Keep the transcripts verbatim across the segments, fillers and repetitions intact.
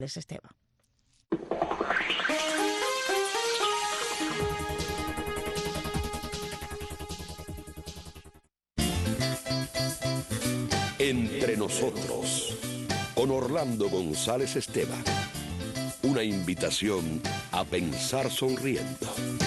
Esteban. Entre nosotros, con Orlando González Esteban. Una invitación a pensar sonriendo.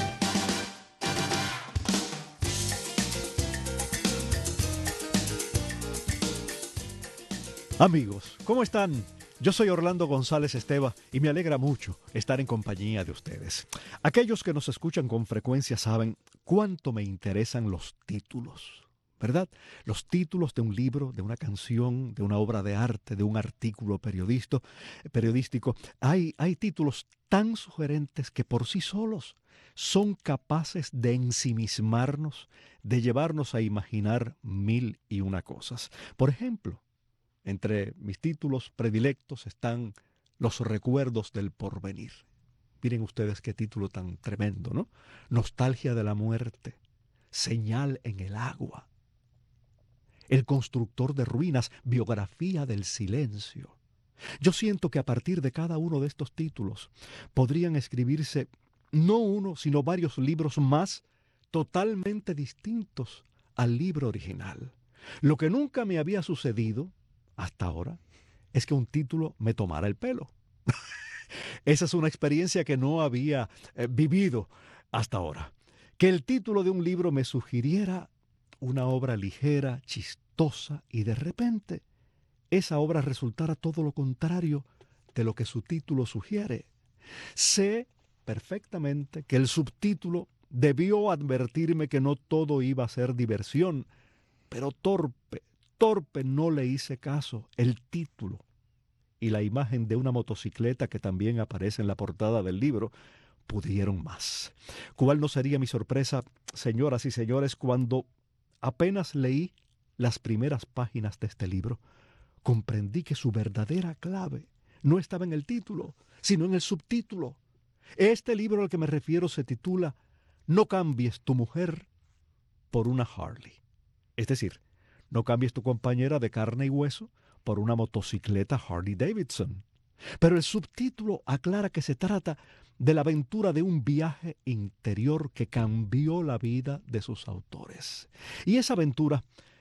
Amigos, ¿cómo están? Yo soy Orlando González Esteban y me alegra mucho estar en compañía de ustedes. Aquellos que nos escuchan con frecuencia saben cuánto me interesan los títulos, ¿verdad? Los títulos de un libro, de una canción, de una obra de arte, de un artículo periodístico. periodístico. Hay, hay títulos tan sugerentes que por sí solos son capaces de ensimismarnos, de llevarnos a imaginar mil y una cosas. Por ejemplo, entre mis títulos predilectos están Los recuerdos del porvenir. Miren ustedes qué título tan tremendo, ¿no? Nostalgia de la muerte, Señal en el agua, El constructor de ruinas, Biografía del silencio. Yo siento que a partir de cada uno de estos títulos podrían escribirse no uno, sino varios libros más totalmente distintos al libro original. Lo que nunca me había sucedido hasta ahora es que un título me tomara el pelo. Esa es una experiencia que no había eh, vivido hasta ahora. Que el título de un libro me sugiriera una obra ligera, chistosa, y de repente esa obra resultara todo lo contrario de lo que su título sugiere. Sé perfectamente que el subtítulo debió advertirme que no todo iba a ser diversión, pero torpe, torpe no le hice caso. El título y la imagen de una motocicleta que también aparece en la portada del libro pudieron más. ¿Cuál no sería mi sorpresa, señoras y señores, cuando apenas leí las primeras páginas de este libro? Comprendí que su verdadera clave no estaba en el título, sino en el subtítulo. Este libro al que me refiero se titula No cambies tu mujer por una Harley. Es decir, no cambies tu compañera de carne y hueso por una motocicleta Harley Davidson. Pero el subtítulo aclara que se trata de la aventura de un viaje interior que cambió la vida de sus autores. Y esa aventura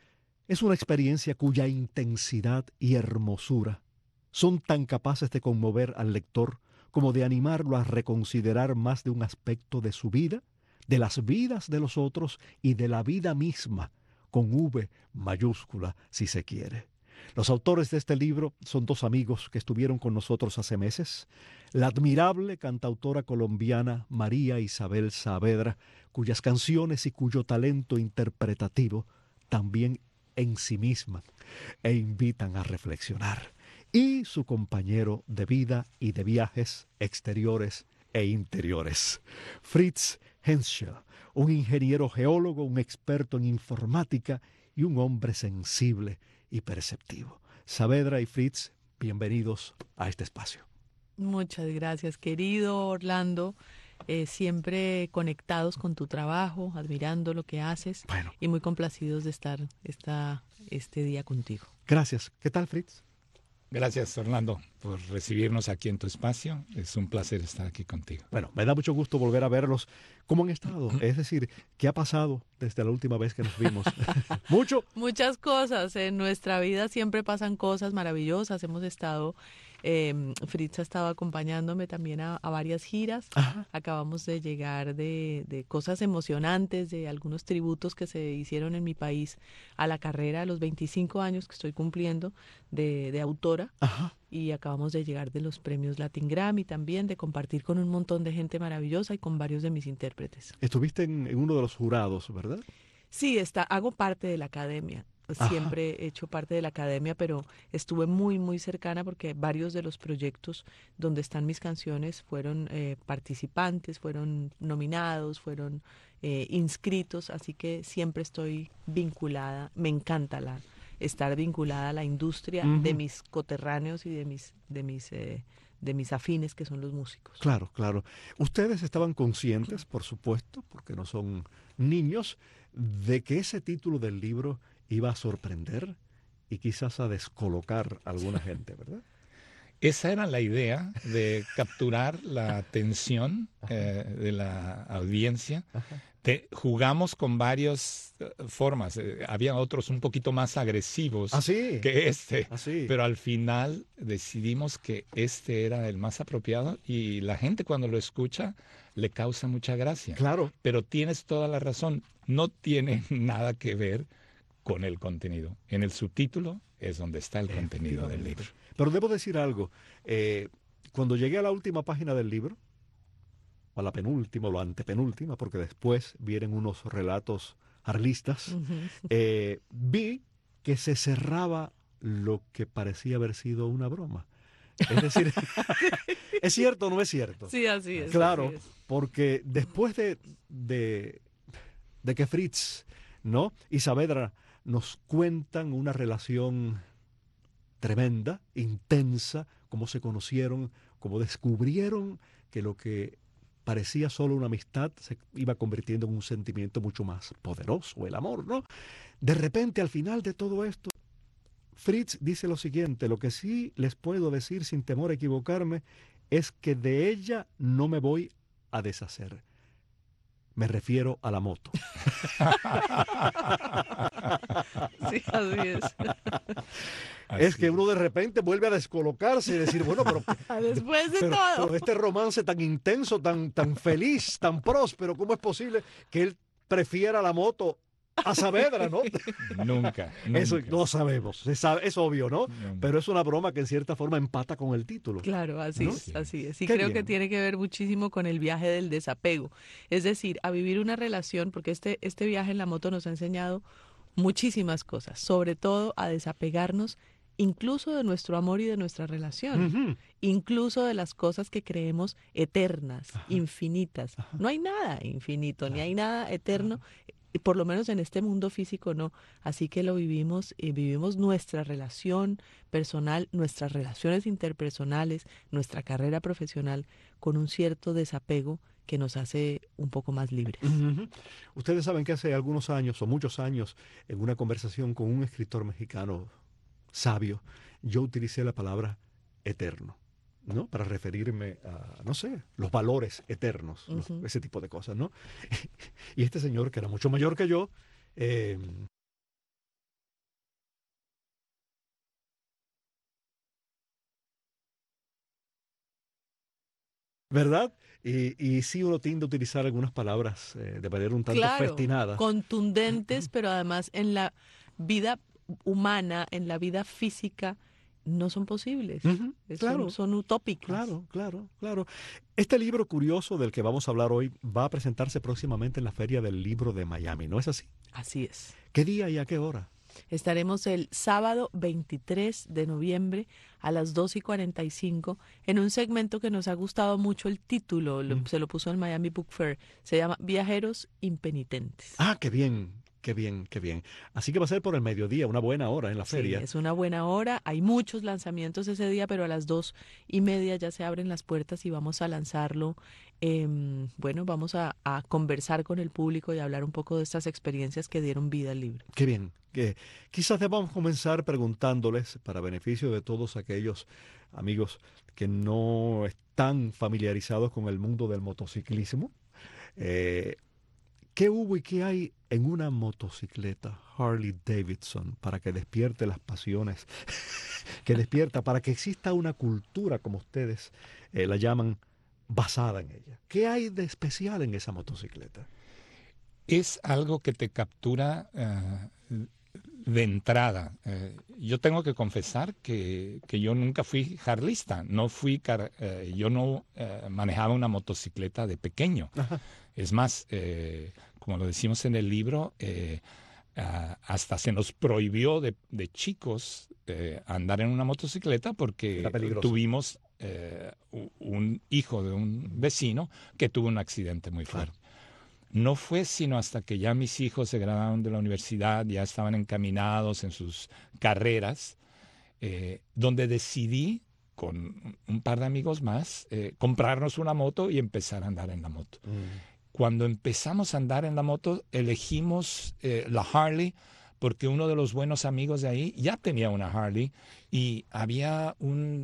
es una experiencia cuya intensidad y hermosura son tan capaces de conmover al lector como de animarlo a reconsiderar más de un aspecto de su vida, de las vidas de los otros y de la vida misma, con V mayúscula si se quiere. Los autores de este libro son dos amigos que estuvieron con nosotros hace meses. La admirable cantautora colombiana María Isabel Saavedra, cuyas canciones y cuyo talento interpretativo también ensimisman e invitan a reflexionar. Y su compañero de vida y de viajes exteriores e interiores, Fritz Henschel, un ingeniero geólogo, un experto en informática y un hombre sensible y perceptivo. Saavedra y Fritz, bienvenidos a este espacio. Muchas gracias, querido Orlando. Eh, siempre conectados con tu trabajo, admirando lo que haces, bueno, y muy complacidos de estar esta, este día contigo. Gracias. ¿Qué tal, Fritz? Gracias, Orlando, por recibirnos aquí en tu espacio. Es un placer estar aquí contigo. Bueno, me da mucho gusto volver a verlos. ¿Cómo han estado? Es decir, ¿qué ha pasado desde la última vez que nos vimos? ¿Mucho? Muchas cosas. En nuestra vida siempre pasan cosas maravillosas. Hemos estado, eh, Fritz ha estado acompañándome también a, a varias giras. Ajá. Acabamos de llegar de, de cosas emocionantes, de algunos tributos que se hicieron en mi país a la carrera, a los veinticinco años que estoy cumpliendo de, de autora. Ajá. Y acabamos de llegar de los premios Latin Grammy también, de compartir con un montón de gente maravillosa y con varios de mis intérpretes. Estuviste en, en uno de los jurados, ¿verdad? Sí, está, hago parte de la academia. Siempre Ajá. he hecho parte de la academia, pero estuve muy, muy cercana porque varios de los proyectos donde están mis canciones fueron eh, participantes, fueron nominados, fueron eh, inscritos, así que siempre estoy vinculada. Me encanta la estar vinculada a la industria uh-huh. de mis coterráneos y de mis, de mis, eh, de mis afines, que son los músicos. Claro, claro. Ustedes estaban conscientes, por supuesto, porque no son niños, de que ese título del libro iba a sorprender y quizás a descolocar a alguna gente, ¿verdad? Esa era la idea, de capturar la atención eh, de la audiencia. Te, jugamos con varias uh, formas. Eh, había otros un poquito más agresivos ¿Ah, sí? que este, ¿Ah, sí? pero al final decidimos que este era el más apropiado y la gente cuando lo escucha le causa mucha gracia. Claro. Pero tienes toda la razón, no tiene nada que ver con el contenido. En el subtítulo es donde está el contenido del libro. Pero debo decir algo. Eh, cuando llegué a la última página del libro, a la penúltima o la antepenúltima, porque después vienen unos relatos harlistas, Ujú. eh, vi que se cerraba lo que parecía haber sido una broma. Es decir, ¿es cierto o no es cierto? Sí, así es. Claro, así es. porque después de, de, de que Fritz, ¿no?, y Saavedra nos cuentan una relación tremenda, intensa, cómo se conocieron, cómo descubrieron que lo que parecía solo una amistad se iba convirtiendo en un sentimiento mucho más poderoso, el amor, ¿no? De repente, al final de todo esto, Fritz dice lo siguiente: lo que sí les puedo decir sin temor a equivocarme es que de ella no me voy a deshacer. Me refiero a la moto. Sí, así es. Así Es que uno de repente vuelve a descolocarse y decir, bueno, pero, Después de pero, todo. pero este romance tan intenso, tan, tan feliz, tan próspero, ¿cómo es posible que él prefiera la moto a Saavedra, no? Nunca, nunca. Eso no sabemos, se sabe, es obvio, ¿no? Nunca. Pero es una broma que en cierta forma empata con el título. Claro, así ¿No? es, así es. Y Qué creo bien. que tiene que ver muchísimo con el viaje del desapego. Es decir, a vivir una relación, porque este, este viaje en la moto nos ha enseñado muchísimas cosas, sobre todo a desapegarnos incluso de nuestro amor y de nuestra relación, Ujú. incluso de las cosas que creemos eternas, Ajá. infinitas. Ajá. No hay nada infinito, ni Claro. hay nada eterno, y por lo menos en este mundo físico no. Así que lo vivimos, y vivimos nuestra relación personal, nuestras relaciones interpersonales, nuestra carrera profesional con un cierto desapego que nos hace un poco más libres. Ujú. Ustedes saben que hace algunos años o muchos años, en una conversación con un escritor mexicano sabio, yo utilicé la palabra eterno, ¿no? Para referirme a, no sé, los valores eternos, ¿no? Ujú. Ese tipo de cosas, ¿no? Y este señor, que era mucho mayor que yo, eh, ¿verdad? Y, y sí uno tiende a utilizar algunas palabras eh, de manera un tanto Claro, festinada. contundentes, pero además en la vida humana, en la vida física, no son posibles. Ujú, Eh, claro. Son, son utópicas. Claro, claro, claro. Este libro curioso del que vamos a hablar hoy va a presentarse próximamente en la Feria del Libro de Miami, ¿no es así? Así es. ¿Qué día y a qué hora? Estaremos el sábado veintitrés de noviembre a las dos y cuarenta y cinco en un segmento que nos ha gustado mucho el título, lo- Mm. se lo puso el Miami Book Fair, se llama Viajeros Impenitentes. Ah, qué bien, qué bien, qué bien. Así que va a ser por el mediodía, una buena hora en la Sí, feria. es una buena hora, hay muchos lanzamientos ese día, pero a las dos y media ya se abren las puertas y vamos a lanzarlo. em, bueno, vamos a, a conversar con el público y hablar un poco de estas experiencias que dieron vida al libro. Qué bien. Que quizás debamos comenzar preguntándoles, para beneficio de todos aquellos amigos que no están familiarizados con el mundo del motociclismo, eh, ¿qué hubo y qué hay en una motocicleta Harley Davidson para que despierte las pasiones que despierta, para que exista una cultura, como ustedes eh, la llaman, basada en ella? ¿Qué hay de especial en esa motocicleta? Es algo que te captura uh, de entrada. Eh, yo tengo que confesar que, que yo nunca fui harlista, no fui car eh, yo no eh, manejaba una motocicleta de pequeño. Ajá. Es más, eh, como lo decimos en el libro, eh, uh, hasta se nos prohibió de, de chicos eh, andar en una motocicleta porque Era peligroso. tuvimos eh, un hijo de un vecino que tuvo un accidente muy fuerte. Claro. No fue sino hasta que ya mis hijos se graduaron de la universidad, ya estaban encaminados en sus carreras, eh, donde decidí, con un par de amigos más, eh, comprarnos una moto y empezar a andar en la moto. Mm. Cuando empezamos a andar en la moto, elegimos eh, la Harley porque uno de los buenos amigos de ahí ya tenía una Harley y había un,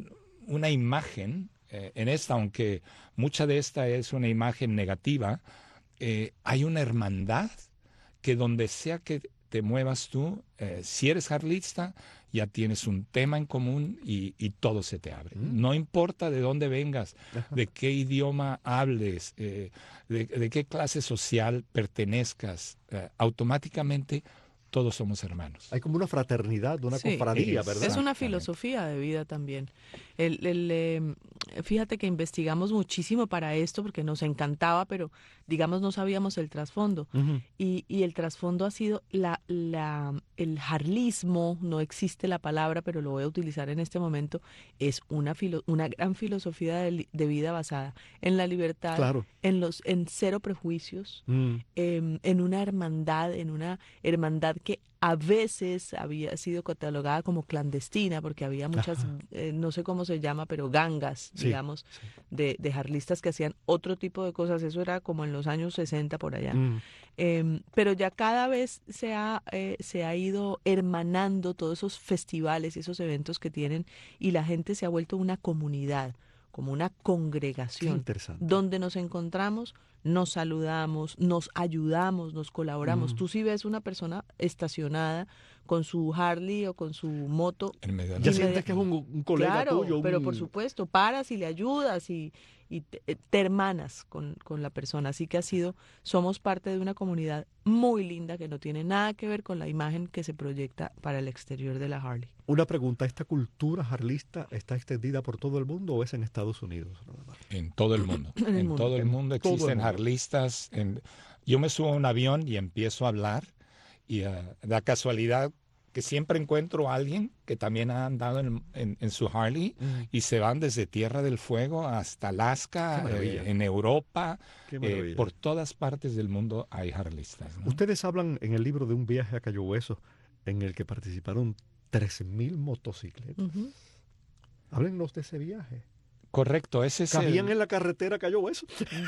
una imagen, eh, en esta, aunque mucha de esta es una imagen negativa, eh, hay una hermandad que donde sea que te muevas tú, eh, si eres harlista, ya tienes un tema en común y, y todo se te abre. Mm. No importa de dónde vengas, Ajá. de qué idioma hables, eh, de, de qué clase social pertenezcas, eh, automáticamente todos somos hermanos. Hay como una fraternidad, una sí, cofradía, ¿verdad? Es una filosofía de vida también. El, el, eh, fíjate que investigamos muchísimo para esto porque nos encantaba, pero digamos no sabíamos el trasfondo. Uh-huh. Y, y el trasfondo ha sido la, la, el harlismo, no existe la palabra, pero lo voy a utilizar en este momento, es una, filo, una gran filosofía de, de vida basada en la libertad, claro. en, los, en cero prejuicios, uh-huh. eh, en una hermandad, en una hermandad que a veces había sido catalogada como clandestina porque había muchas, eh, no sé cómo se llama, pero gangas, sí, digamos, sí. De, de harlistas que hacían otro tipo de cosas. Eso era como en los años sesenta por allá. Mm. Eh, pero ya cada vez se ha, eh, se ha ido hermanando todos esos festivales y esos eventos que tienen y la gente se ha vuelto una comunidad, como una congregación donde nos encontramos, nos saludamos, nos ayudamos, nos colaboramos. Mm. Tú si ves una persona estacionada con su Harley o con su moto, ya sientes que es un, un colega claro, tuyo. Un... pero por supuesto, paras y le ayudas y, y te, te hermanas con, con la persona. Así que ha sido, somos parte de una comunidad muy linda que no tiene nada que ver con la imagen que se proyecta para el exterior de la Harley. Una pregunta, ¿esta cultura harlista está extendida por todo el mundo o es en Estados Unidos? En todo el mundo. en, el en mundo. todo el mundo en existen mundo. harlistas. En... Yo me subo a un avión y empiezo a hablar y uh, da casualidad que siempre encuentro a alguien que también ha andado en, en, en su Harley mm. y se van desde Tierra del Fuego hasta Alaska, eh, en Europa, eh, por todas partes del mundo hay harlistas, ¿no? Ustedes hablan en el libro de un viaje a Cayo Hueso en el que participaron tres mil motocicletas. Uh-huh. Háblennos de ese viaje. Correcto, ese es ¿Cabían el... en la carretera Cayo Hueso?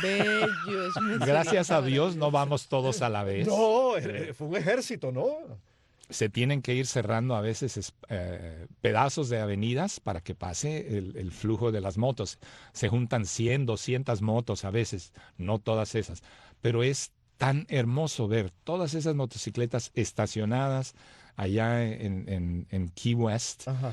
Bellos. Gracias a Dios no vamos todos a la vez. No, fue un ejército, ¿no? Se tienen que ir cerrando a veces eh, pedazos de avenidas para que pase el, el flujo de las motos. Se juntan cien, doscientas motos a veces, no todas esas. Pero es tan hermoso ver todas esas motocicletas estacionadas allá en, en, en Key West, uh,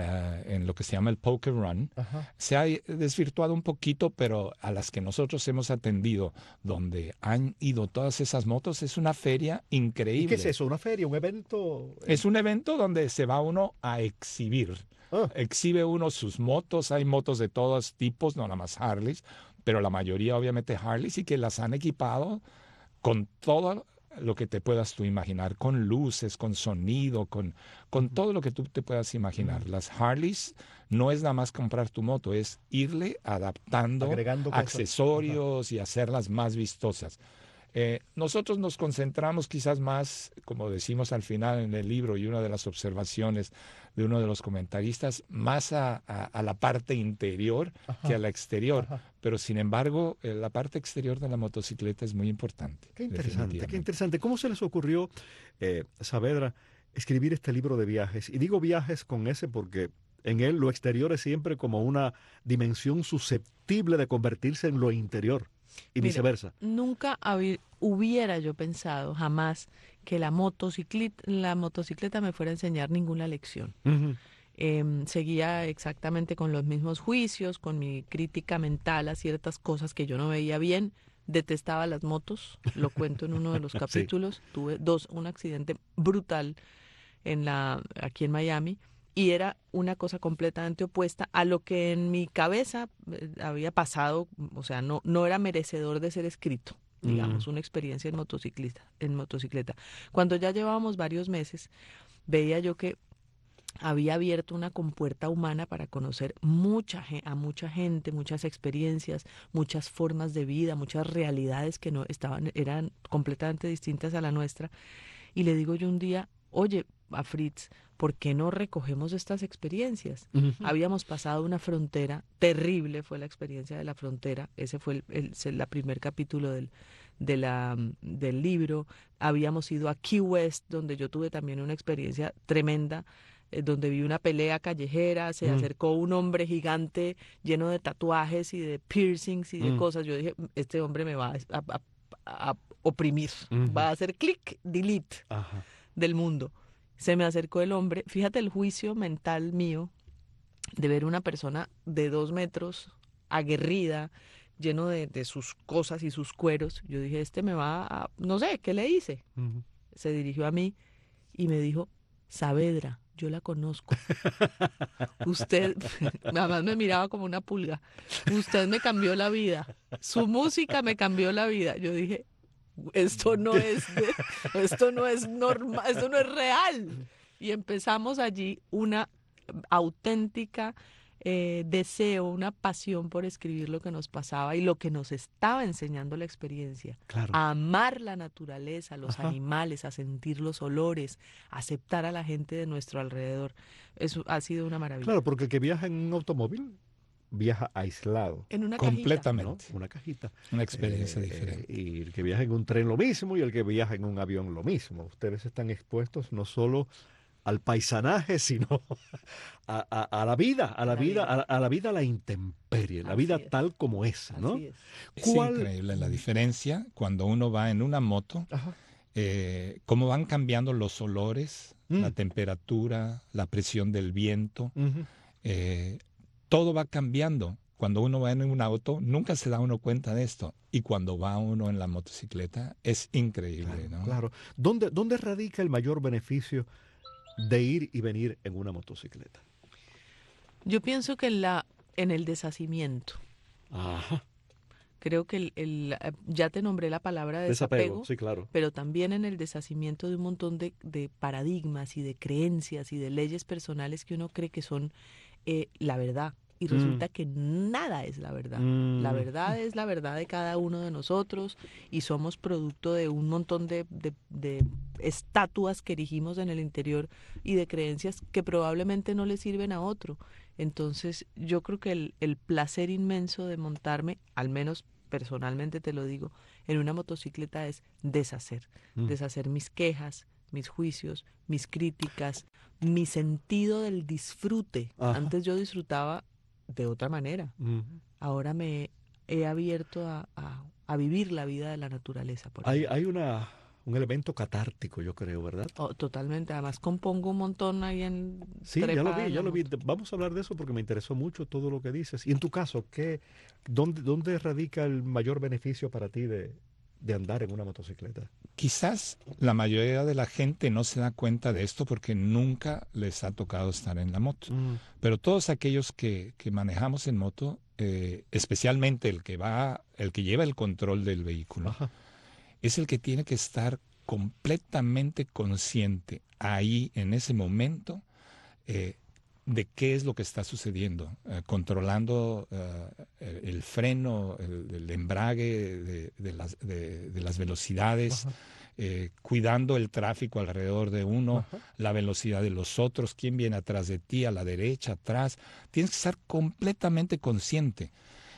en lo que se llama el Poker Run. Uh-huh. Se ha desvirtuado un poquito, pero a las que nosotros hemos atendido, donde han ido todas esas motos, es una feria increíble. ¿Y qué es eso? ¿Una feria? ¿Un evento? Es un evento donde se va uno a exhibir. Uh. Exhibe uno sus motos, hay motos de todos tipos, no nada más Harleys, pero la mayoría obviamente Harleys y que las han equipado con todo lo que te puedas tú imaginar, con luces, con sonido, con, con todo lo que tú te puedas imaginar. Las Harleys no es nada más comprar tu moto, es irle adaptando agregando accesorios y hacerlas más vistosas. Eh, nosotros nos concentramos quizás más, como decimos al final en el libro y una de las observaciones de uno de los comentaristas, más a, a, a la parte interior ajá, que a la exterior. Ajá. Pero sin embargo, eh, la parte exterior de la motocicleta es muy importante. Qué interesante, qué interesante. ¿Cómo se les ocurrió, eh, Saavedra, escribir este libro de viajes? Y digo viajes con ese porque en él lo exterior es siempre como una dimensión susceptible de convertirse en lo interior. Y Mira, viceversa. Nunca hab- hubiera yo pensado jamás que la motocicleta, la motocicleta me fuera a enseñar ninguna lección. Uh-huh. Eh, seguía exactamente con los mismos juicios, con mi crítica mental a ciertas cosas que yo no veía bien. Detestaba las motos, lo cuento en uno de los capítulos. Sí. Tuve dos, un accidente brutal en la, aquí en Miami. Y era una cosa completamente opuesta a lo que en mi cabeza había pasado, o sea, no, no era merecedor de ser escrito, digamos, mm. una experiencia en motocicleta, en motocicleta. Cuando ya llevábamos varios meses, veía yo que había abierto una compuerta humana para conocer mucha, a mucha gente, muchas experiencias, muchas formas de vida, muchas realidades que no estaban, eran completamente distintas a la nuestra. Y le digo yo un día, oye, a Fritz, ¿por qué no recogemos estas experiencias? Uh-huh. Habíamos pasado una frontera, terrible fue la experiencia de la frontera, ese fue el, el, el, el primer capítulo del, de la, del libro. Habíamos ido a Key West, donde yo tuve también una experiencia tremenda, eh, donde vi una pelea callejera, se Mm. acercó un hombre gigante lleno de tatuajes y de piercings y de Mm. cosas. Yo dije, este hombre me va a, a- a- a oprimir, Ujú. va a hacer clic, delete Ajá. del mundo. Se me acercó el hombre, fíjate el juicio mental mío de ver una persona de dos metros, aguerrida, lleno de, de sus cosas y sus cueros. Yo dije, este me va a, no sé, ¿qué le hice? Ujú. Se dirigió a mí y me dijo, Saavedra, yo la conozco. Usted, además me miraba como una pulga. Usted me cambió la vida. Su música me cambió la vida. Yo dije, esto no es, de- esto no es normal, esto no es real. Y empezamos allí una auténtica eh, deseo, una pasión por escribir lo que nos pasaba y lo que nos estaba enseñando la experiencia. Claro. A amar la naturaleza, los Ajá. animales, a sentir los olores, a aceptar a la gente de nuestro alrededor. Eso ha sido una maravilla. Claro, porque el que viaja en un automóvil viaja aislado, En una cajita. ¿no? Completamente. Una cajita. Una experiencia Eh, diferente. Y el que viaja en un tren lo mismo y el que viaja en un avión lo mismo. Ustedes están expuestos no solo al paisanaje, sino a, a- a la vida, a la La vida, vida. a, la- a la vida, a la intemperie, la Así vida es. tal como es, ¿no? Así es. Es ¿Cuál- increíble la diferencia cuando uno va en una moto, Ajá. eh, cómo van cambiando los olores, Mm. la temperatura, la presión del viento, Ujú. eh, todo va cambiando. Cuando uno va en un auto, nunca se da uno cuenta de esto. Y cuando va uno en la motocicleta, es increíble, Claro, ¿no? claro. ¿Dónde, dónde radica el mayor beneficio de ir y venir en una motocicleta? Yo pienso que en, la, en el deshacimiento. Ajá. Creo que el, el- eh, ya te nombré la palabra desapego, Desapego, sí, claro. pero también en el deshacimiento de un montón de, de paradigmas y de creencias y de leyes personales que uno cree que son eh, la verdad. Y Mm. resulta que nada es la verdad. La Mm. verdad es la verdad de cada uno de nosotros y somos producto de un montón de, de- de estatuas que erigimos en el interior y de creencias que probablemente no le sirven a otro. Entonces yo creo que el, el placer inmenso de montarme, al menos personalmente te lo digo, en una motocicleta es deshacer, Mm. deshacer mis quejas, mis juicios, mis críticas, mi sentido del disfrute. Ajá. Antes yo disfrutaba de otra manera. Ujú. Ahora me he abierto a, a- a vivir la vida de la naturaleza. Por Hay, ejemplo. hay una, un elemento catártico, yo creo, ¿verdad? Oh, totalmente. Además compongo un montón ahí en Sí, ya lo trepada vi, en ya la lo vi. moto. Vamos a hablar de eso porque me interesó mucho todo lo que dices. Y en tu caso, ¿qué, dónde, dónde radica el mayor beneficio para ti de, de andar en una motocicleta? Quizás la mayoría de la gente no se da cuenta de esto porque nunca les ha tocado estar en la moto. Mm. Pero todos aquellos que, que manejamos en moto, eh, especialmente el que va, el que lleva el control del vehículo, Ajá. es el que tiene que estar completamente consciente ahí en ese momento eh, de qué es lo que está sucediendo, eh, controlando eh, el, el freno, el, el embrague de, de las, de, de las velocidades, Ajá. eh, cuidando el tráfico alrededor de uno, Ajá. la velocidad de los otros, quién viene atrás de ti, a la derecha, atrás. Tienes que estar completamente consciente.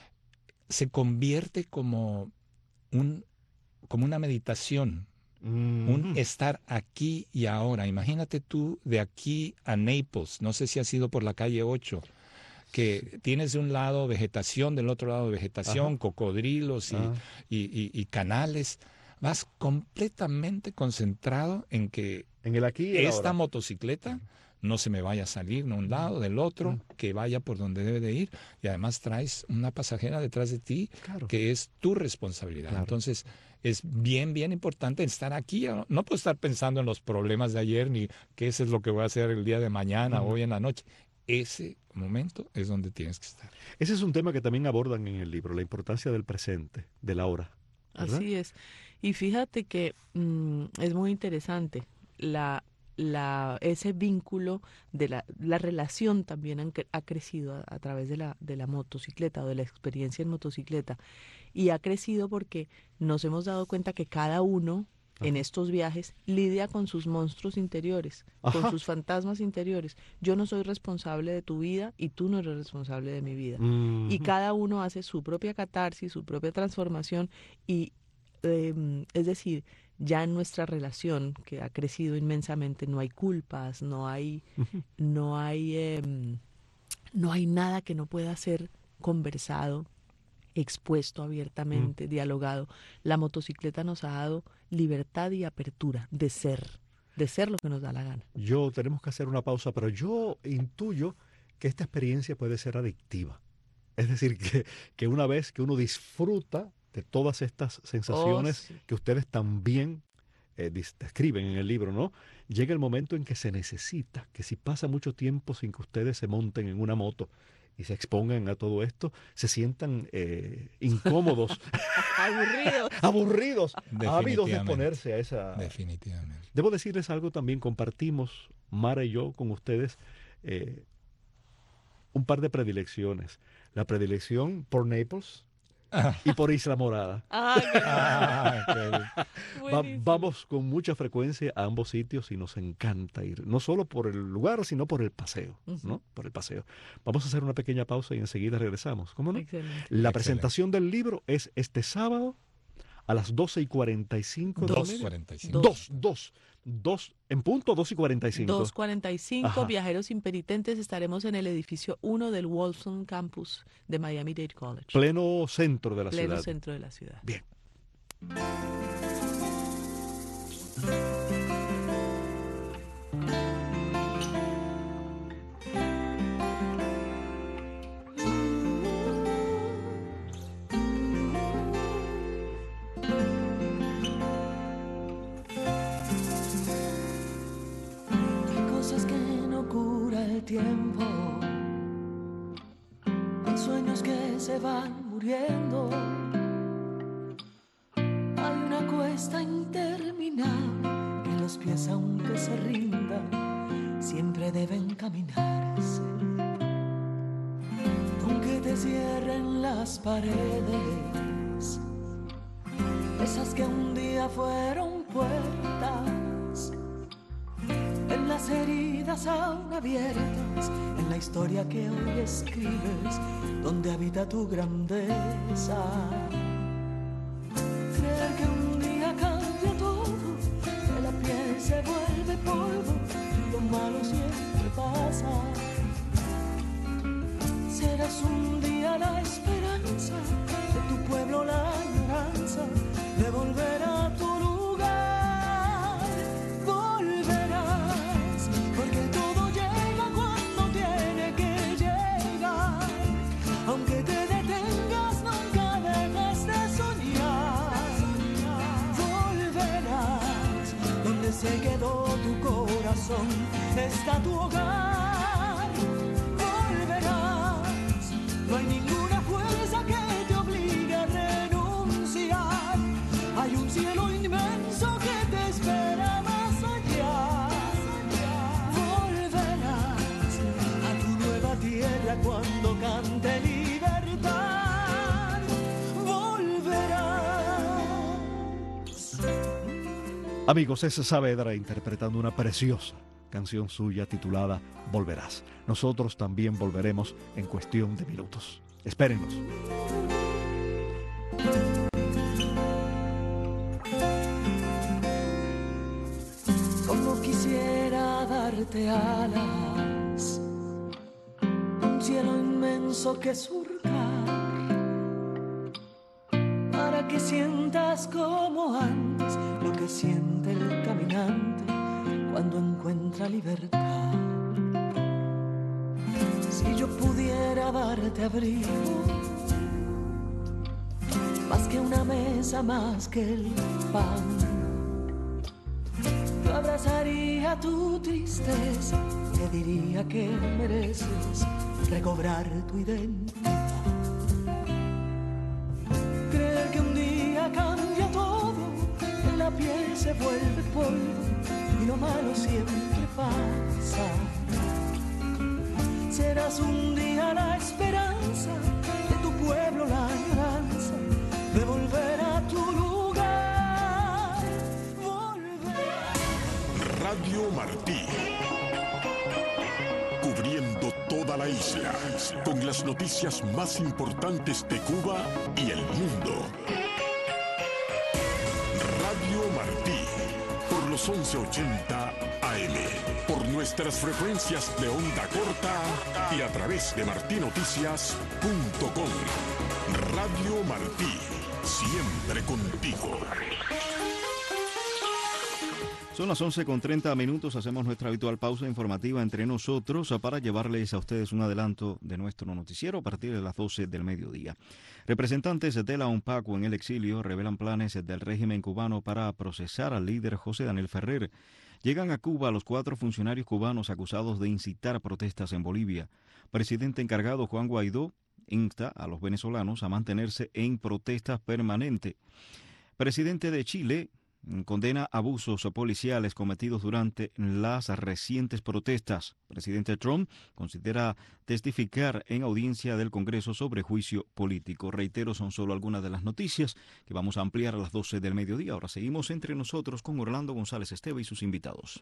Se convierte como, un, como una meditación, un Ujú. estar aquí y ahora. Imagínate tú de aquí a Naples, no sé si has ido por la calle ocho, que tienes de un lado vegetación, del otro lado vegetación, Ajá. cocodrilos y, Ah. y- y- y canales. Vas completamente concentrado en que En el aquí y el esta ahora. motocicleta no se me vaya a salir de un lado, del otro, Mm. que vaya por donde debe de ir. Y además traes una pasajera detrás de ti Claro. que es tu responsabilidad. Claro. Entonces, es bien, bien importante estar aquí. No puedo estar pensando en los problemas de ayer ni qué eso es lo que voy a hacer el día de mañana Ujú. o hoy en la noche. Ese momento es donde tienes que estar. Ese es un tema que también abordan en el libro, la importancia del presente, del ahora. ¿Verdad? Así es. Y fíjate que mm, es muy interesante la, la, ese vínculo de la, la relación también han cre- ha crecido a, a través de la, de la motocicleta o de la experiencia en motocicleta. Y ha crecido porque nos hemos dado cuenta que cada uno en Ajá. estos viajes lidia con sus monstruos interiores, con Ajá. sus fantasmas interiores. Yo no soy responsable de tu vida y tú no eres responsable de mi vida. Y Ujú. cada uno hace su propia catarsis, su propia transformación y eh, es decir, ya en nuestra relación, que ha crecido inmensamente, no hay culpas, no hay, uh-huh. no hay, eh, no hay nada que no pueda ser conversado, expuesto abiertamente, uh-huh. dialogado. La motocicleta nos ha dado libertad y apertura de ser, de ser lo que nos da la gana. Yo, tenemos que hacer una pausa, pero yo intuyo que esta experiencia puede ser adictiva. Es decir, que, que una vez que uno disfruta de todas estas sensaciones oh, sí. que ustedes también eh, describen en el libro, ¿no? Llega el momento en que se necesita, que si pasa mucho tiempo sin que ustedes se monten en una moto y se expongan a todo esto, se sientan eh, incómodos, aburridos, aburridos, ávidos de exponerse a esa... Definitivamente. Debo decirles algo también, compartimos, Mara y yo, con ustedes, eh, un par de predilecciones. La predilección por Naples y por Isla Morada. Ah, Va, vamos con mucha frecuencia a ambos sitios y nos encanta ir, no solo por el lugar, sino por el paseo, uh-huh. ¿no? Por el paseo. Vamos a hacer una pequeña pausa y enseguida regresamos. ¿Cómo no? Excelente. La Excelente. presentación del libro es este sábado a las doce y cuarenta y cinco. dos cuarenta y cinco. Dos, dos. Dos, en punto, dos y cuarenta y cinco. dos cuarenta y cinco, Viajeros Impenitentes, estaremos en el edificio uno del Wolfson Campus de Miami-Dade College. Pleno centro de la Pleno ciudad. Pleno centro de la ciudad. Bien. Tiempo, hay sueños que se van muriendo, hay una cuesta interminable que los pies aunque se rindan siempre deben caminarse, aunque te cierren las paredes, esas que un día fueron puertas, en las heridas aún abiertas, en la historia que hoy escribes, donde habita tu grandeza. Creer que un día cambia todo, que la piel se vuelve polvo, lo malo siempre pasa. Serás un día la esperanza de tu pueblo, la añoranza de volver a tu lugar. Se quedó tu corazón, está tu hogar, volverás, no hay ninguna fuerza que te obligue a renunciar, hay un cielo inmenso que te espera más allá, volverás a tu nueva tierra cuando cante libertad, volverás. Amigos, es Saavedra interpretando una preciosa canción suya titulada Volverás. Nosotros también volveremos en cuestión de minutos. Espérenos. Como quisiera darte alas, un cielo inmenso que surcar, para que sientas como antes lo que siente el caminante cuando encuentra libertad. Si yo pudiera darte abrigo, más que una mesa, más que el pan, yo abrazaría tu tristeza, te diría que mereces recobrar tu identidad. Creer que un día cambia todo, que la piel se vuelve polvo y lo malo siempre pasa. Serás un día la esperanza de tu pueblo, la añoranza de volver a tu lugar. Volver. Radio Martí, cubriendo toda la isla con las noticias más importantes de Cuba y el mundo. Radio Martí. los once ochenta A M, por nuestras frecuencias de onda corta y a través de martí noticias punto com. Radio Martí, siempre contigo. Son las once con treinta minutos, hacemos nuestra habitual pausa informativa entre nosotros para llevarles a ustedes un adelanto de nuestro noticiero a partir de las doce del mediodía. Representantes de la UNPACU en el exilio revelan planes del régimen cubano para procesar al líder José Daniel Ferrer. Llegan a Cuba los cuatro funcionarios cubanos acusados de incitar protestas en Bolivia. Presidente encargado Juan Guaidó insta a los venezolanos a mantenerse en protesta permanente. Presidente de Chile condena abusos policiales cometidos durante las recientes protestas. Presidente Trump considera testificar en audiencia del Congreso sobre juicio político. Reitero, son solo algunas de las noticias que vamos a ampliar a las doce del mediodía. Ahora seguimos entre nosotros con Orlando González Esteva y sus invitados.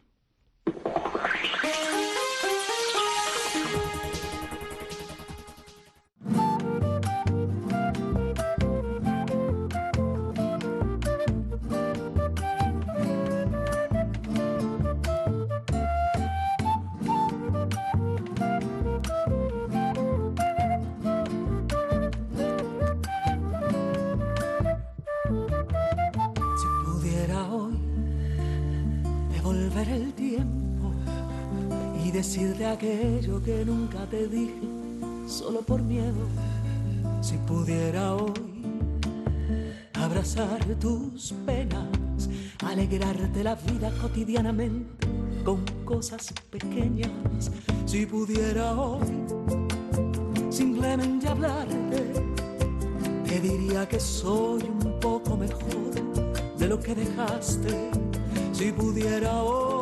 Decirte aquello que nunca te dije, solo por miedo. Si pudiera hoy abrazar tus penas, alegrarte la vida cotidianamente con cosas pequeñas. Si pudiera hoy simplemente hablarte, te diría que soy un poco mejor de lo que dejaste. Si pudiera hoy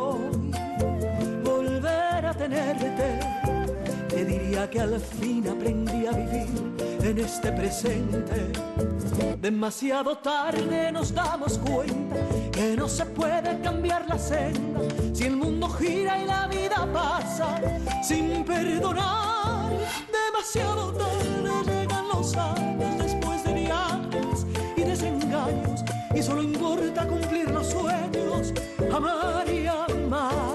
tenerte, te diría que al fin aprendí a vivir en este presente. Demasiado tarde nos damos cuenta que no se puede cambiar la senda si el mundo gira y la vida pasa sin perdonar. Demasiado tarde llegan los años después de viajes y desengaños, y solo importa cumplir los sueños, amar y amar.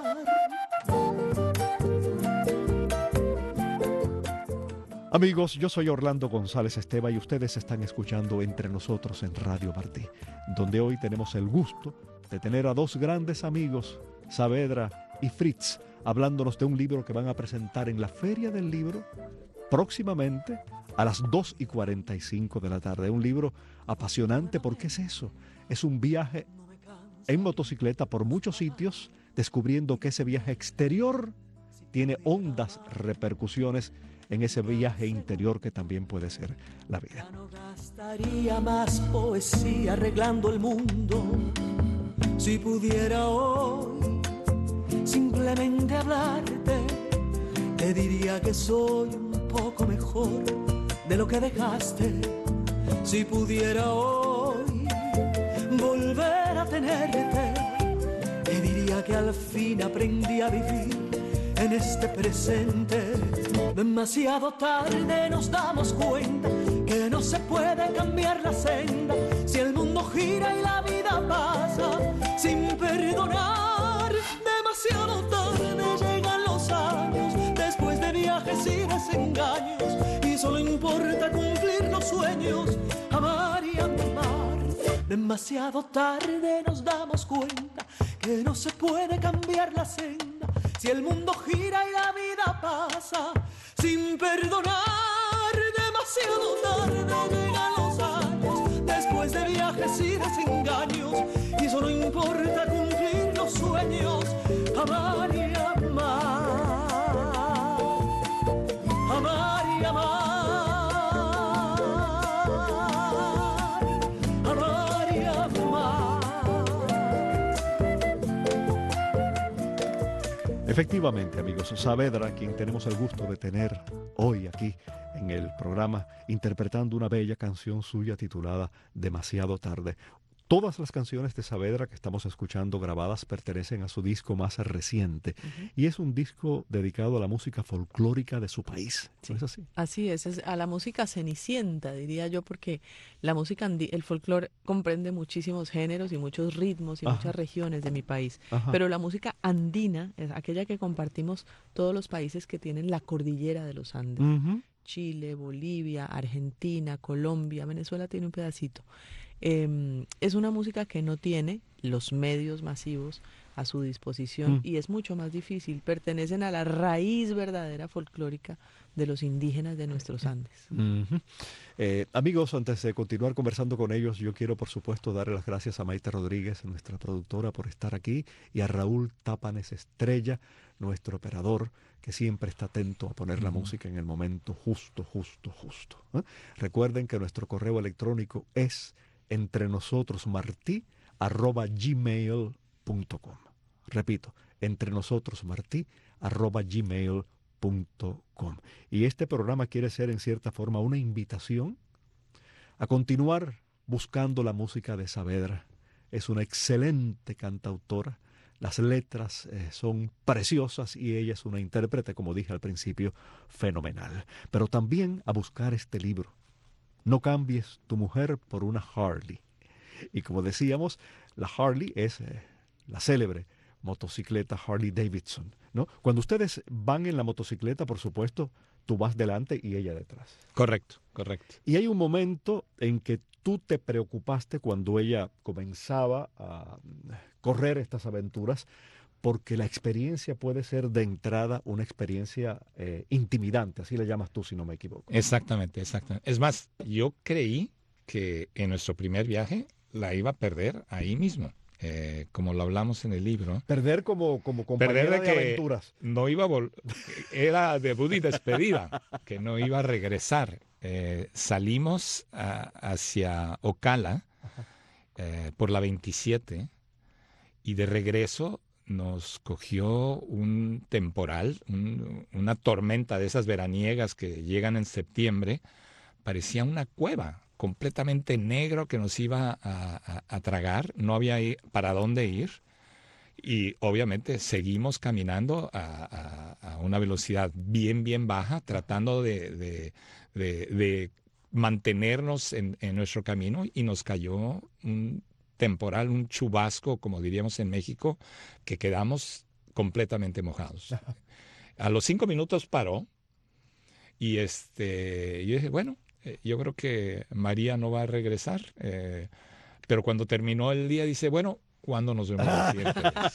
Amigos, yo soy Orlando González Esteva y ustedes están escuchando Entre Nosotros en Radio Martí, donde hoy tenemos el gusto de tener a dos grandes amigos, Saavedra y Fritz, hablándonos de un libro que van a presentar en la Feria del Libro próximamente a las dos y cuarenta y cinco de la tarde. Un libro apasionante, porque es eso, es un viaje en motocicleta por muchos sitios, descubriendo que ese viaje exterior tiene hondas repercusiones en ese viaje interior que también puede ser la vida. Ya no gastaría más poesía arreglando el mundo. Si pudiera hoy simplemente hablarte, te diría que soy un poco mejor de lo que dejaste. Si pudiera hoy volver a tenerte, te diría que al fin aprendí a vivir en este presente. Demasiado tarde nos damos cuenta que no se puede cambiar la senda si el mundo gira y la vida pasa sin perdonar. Demasiado tarde llegan los años después de viajes y desengaños, y solo importa cumplir los sueños, amar y amar. Demasiado tarde nos damos cuenta que no se puede cambiar la senda si el mundo gira y la vida pasa sin perdonar. Demasiado tarde llegan los años después de viajes y desengaños, y solo importa cumplir los sueños, amar y amar, amar y amar, amar y amar. Efectivamente, amigos, Saavedra, quien tenemos el gusto de tener hoy aquí en el programa, interpretando una bella canción suya titulada Demasiado Tarde. Todas las canciones de Saavedra que estamos escuchando grabadas pertenecen a su disco más reciente, uh-huh. y es un disco dedicado a la música folclórica de su país. ¿No sí, es así? Así es, es a la música cenicienta, diría yo, porque la música, andi- el folclore comprende muchísimos géneros y muchos ritmos y Ajá. muchas regiones de mi país, Ajá. pero la música andina es aquella que compartimos todos los países que tienen la cordillera de los Andes. Uh-huh. Chile, Bolivia, Argentina, Colombia, Venezuela tiene un pedacito. Eh, es una música que no tiene los medios masivos a su disposición mm. y es mucho más difícil. Pertenecen a la raíz verdadera folclórica de los indígenas de nuestros Andes. Mm-hmm. Eh, amigos, antes de continuar conversando con ellos, yo quiero por supuesto darle las gracias a Maite Rodríguez, nuestra productora, por estar aquí, y a Raúl Tápanes Estrella, nuestro operador, que siempre está atento a poner la mm. música en el momento justo, justo, justo. ¿Eh? Recuerden que nuestro correo electrónico es entrenosotros.martí arroba gmail punto com. Repito, entrenosotros.martí arroba gmail punto com. Y este programa quiere ser en cierta forma una invitación a continuar buscando la música de Saavedra. Es una excelente cantautora. Las letras eh, son preciosas y ella es una intérprete, como dije al principio, fenomenal. Pero también a buscar este libro. No cambies tu mujer por una Harley. Y como decíamos, la Harley es eh, la célebre motocicleta Harley Davidson, ¿no? Cuando ustedes van en la motocicleta, por supuesto, tú vas delante y ella detrás. Correcto, correcto. Y hay un momento en que tú te preocupaste cuando ella comenzaba a correr estas aventuras, porque la experiencia puede ser de entrada una experiencia eh, intimidante, así le llamas tú, si no me equivoco. Exactamente, exactamente. Es más, yo creí que en nuestro primer viaje la iba a perder ahí mismo, eh, como lo hablamos en el libro. Perder como, como compañera perder de, de que aventuras. No iba a vol- era debut y despedida, que no iba a regresar. Eh, salimos a, hacia Ocala eh, por la veintisiete y de regreso nos cogió un temporal, un, una tormenta de esas veraniegas que llegan en septiembre. Parecía una cueva, completamente negro, que nos iba a, a, a tragar. No había para dónde ir. Y obviamente seguimos caminando a, a, a una velocidad bien, bien baja, tratando de, de, de, de mantenernos en, en nuestro camino, y nos cayó un temporal, un chubasco, como diríamos en México, que quedamos completamente mojados. A los cinco minutos paró y este, yo dije, bueno, eh, yo creo que María no va a regresar, eh, pero cuando terminó el día dice, bueno, ¿cuándo nos vemos la siguiente vez?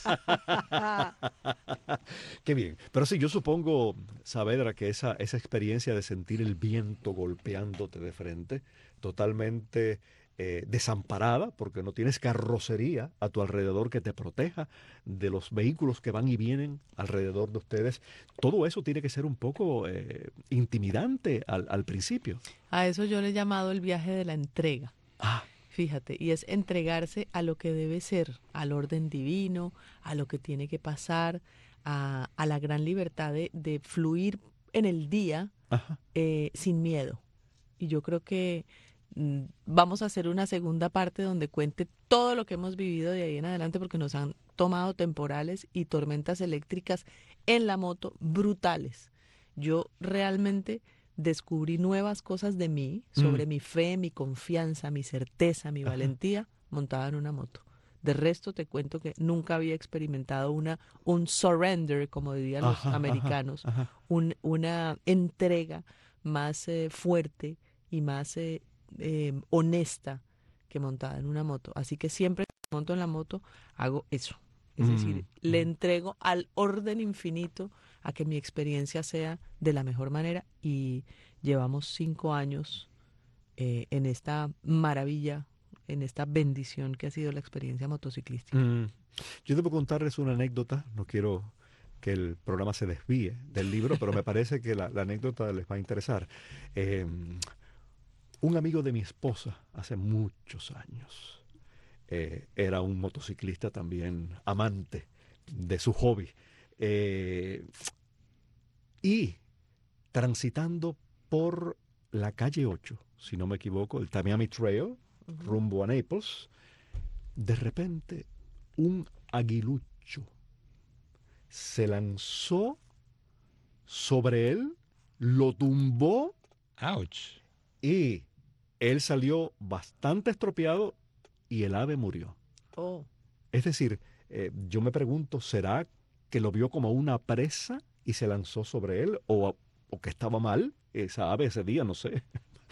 Qué bien. Pero sí, yo supongo, Saavedra, que esa, esa experiencia de sentir el viento golpeándote de frente, totalmente Eh, desamparada, porque no tienes carrocería a tu alrededor que te proteja de los vehículos que van y vienen alrededor de ustedes. Todo eso tiene que ser un poco eh, intimidante al, al principio. A eso yo le he llamado el viaje de la entrega. Ah. Fíjate, y es entregarse a lo que debe ser, al orden divino, a lo que tiene que pasar, a, a la gran libertad de, de fluir en el día eh, sin miedo. Y yo creo que vamos a hacer una segunda parte donde cuente todo lo que hemos vivido de ahí en adelante, porque nos han tomado temporales y tormentas eléctricas en la moto brutales. Yo realmente descubrí nuevas cosas de mí, sobre mm. mi fe, mi confianza, mi certeza, mi Ajá. valentía, montada en una moto. De resto te cuento que nunca había experimentado una un surrender, como dirían los ajá, americanos, ajá, ajá. Un, una entrega más eh, fuerte y más eh, Eh, honesta que montada en una moto. Así que siempre que monto en la moto hago eso. Es mm. decir, le entrego al orden infinito a que mi experiencia sea de la mejor manera, y llevamos cinco años eh, en esta maravilla, en esta bendición que ha sido la experiencia motociclística. Mm. Yo debo contarles una anécdota, no quiero que el programa se desvíe del libro, pero me parece que la, la anécdota les va a interesar. Eh, Un amigo de mi esposa, hace muchos años, eh, era un motociclista también, amante de su hobby. Eh, y transitando por la calle ocho, si no me equivoco, el Tamiami Trail, uh-huh. rumbo a Naples, de repente un aguilucho se lanzó sobre él, lo tumbó. Ouch. Y él salió bastante estropeado y el ave murió. Oh. Es decir, eh, yo me pregunto, ¿será que lo vio como una presa y se lanzó sobre él? ¿O, o que estaba mal esa ave ese día? No sé.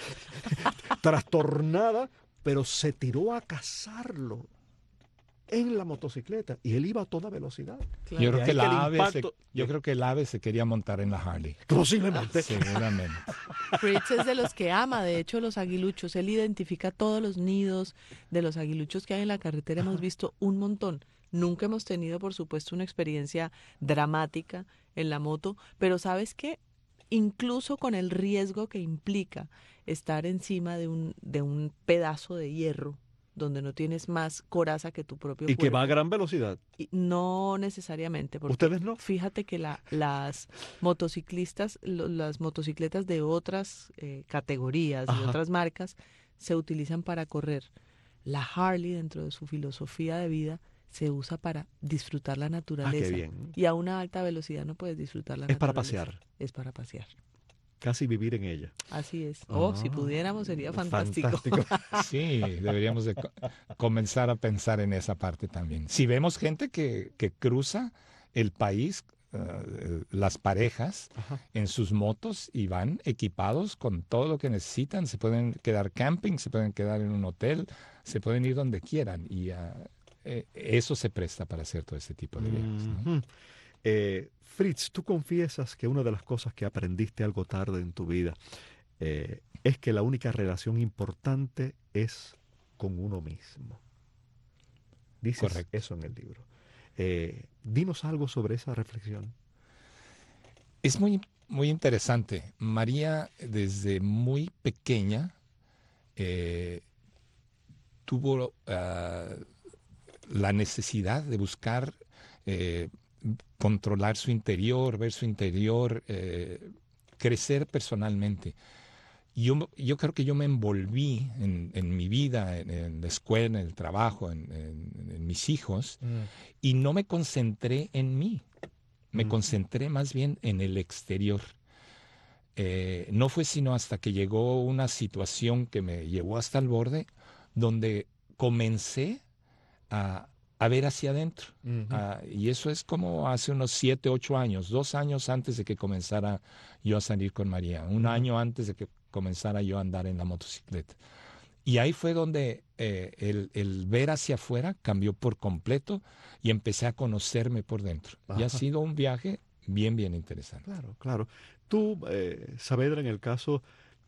Trastornada, pero se tiró a cazarlo en la motocicleta y él iba a toda velocidad. Claro. Yo, creo que que la ave impacto... se, yo creo que el ave se quería montar en la Harley. Posiblemente. Seguramente. Fritz es de los que ama, de hecho, los aguiluchos. Él identifica todos los nidos de los aguiluchos que hay en la carretera. Ajá. Hemos visto un montón. Nunca hemos tenido, por supuesto, una experiencia dramática en la moto, pero ¿sabes qué? Incluso con el riesgo que implica estar encima de un, de un pedazo de hierro, donde no tienes más coraza que tu propio y cuerpo. Que va a gran velocidad. Y no necesariamente. Porque ¿Ustedes no? Fíjate que la, las motociclistas, lo, las motocicletas de otras eh, categorías, Ajá. de otras marcas, se utilizan para correr. La Harley, dentro de su filosofía de vida, se usa para disfrutar la naturaleza. Ah, qué bien. Y a una alta velocidad no puedes disfrutar la es naturaleza. Es para pasear. Es para pasear. Casi vivir en ella. Así es. Oh, ah, si pudiéramos sería fantástico. fantástico. Sí, deberíamos de co- comenzar a pensar en esa parte también. Si vemos gente que, que cruza el país, uh, las parejas, Ajá. en sus motos y van equipados con todo lo que necesitan, se pueden quedar camping, se pueden quedar en un hotel, se pueden ir donde quieran y uh, eh, eso se presta para hacer todo ese tipo de viajes, ¿no? Mm-hmm. Eh, Fritz, tú confiesas que una de las cosas que aprendiste algo tarde en tu vida eh, es que la única relación importante es con uno mismo. Dices Correcto. Eso en el libro. Eh, dinos algo sobre esa reflexión. Es muy, muy interesante. María, desde muy pequeña, eh, tuvo uh, la necesidad de buscar eh, controlar su interior, ver su interior, eh, crecer personalmente. Yo, yo creo que yo me envolví en, en mi vida, en, en la escuela, en el trabajo, en, en, en mis hijos, mm. y no me concentré en mí. Me mm. concentré más bien en el exterior. Eh, no fue sino hasta que llegó una situación que me llevó hasta el borde, donde comencé a a ver hacia adentro. Uh-huh. Uh, y eso es como hace unos siete, ocho años, dos años antes de que comenzara yo a salir con María, un uh-huh. año antes de que comenzara yo a andar en la motocicleta. Y ahí fue donde eh, el, el ver hacia afuera cambió por completo y empecé a conocerme por dentro. Ajá. Y ha sido un viaje bien, bien interesante. Claro, claro. Tú, eh, Saavedra, en el caso